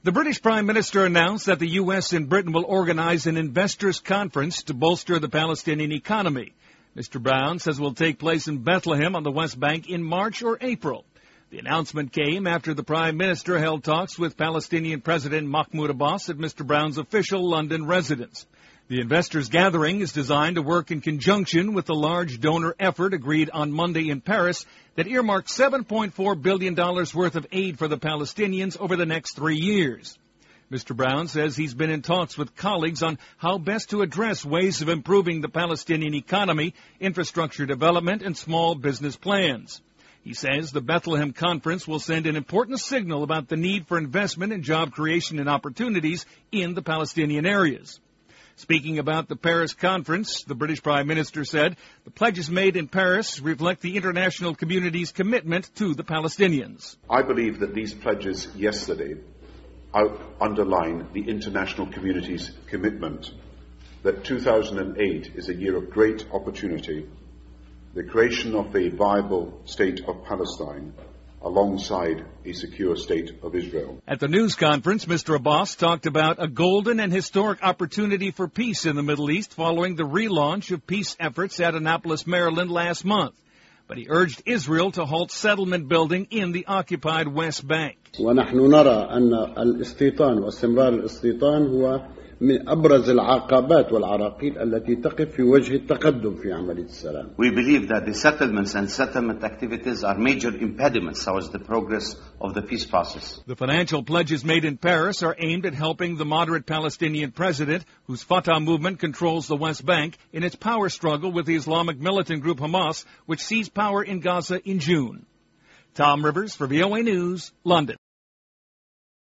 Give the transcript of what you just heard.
The British Prime Minister announced that the U.S. and Britain will organize an investors' conference to bolster the Palestinian economy. Mr. Brown says it will take place in Bethlehem on the West Bank in March or April. The announcement came after the Prime Minister held talks with Palestinian President Mahmoud Abbas at Mr. Brown's official London residence. The investors' gathering is designed to work in conjunction with the large donor effort agreed on Monday in Paris that earmarked $7.4 billion worth of aid for the Palestinians over the next 3 years. Mr. Brown says he's been in talks with colleagues on how best to address ways of improving the Palestinian economy, infrastructure development, and small business plans. He says the Bethlehem Conference will send an important signal about the need for investment and job creation and opportunities in the Palestinian areas. Speaking about the Paris conference, the British Prime Minister said the pledges made in Paris reflect the international community's commitment to the Palestinians. I believe that these pledges yesterday underline the international community's commitment that 2008 is a year of great opportunity, the creation of a viable state of Palestine alongside a secure state of Israel. At the news conference, Mr. Abbas talked about a golden and historic opportunity for peace in the Middle East following the relaunch of peace efforts at Annapolis, Maryland last month. But he urged Israel to halt settlement building in the occupied West Bank. ونحن نرى أن الاستيطان واستمرار الاستيطان هو من أبرز العقبات والعراقيل التي تقف في وجه التقدم في عملية السلام. We believe that the settlements and settlement activities are major impediments towards the progress of the peace process. The financial pledges made in Paris are aimed at helping the moderate Palestinian president, whose Fatah movement controls the West Bank, in its power struggle with the Islamic militant group Hamas, which seized power in Gaza in June. Tom Rivers for VOA News, London.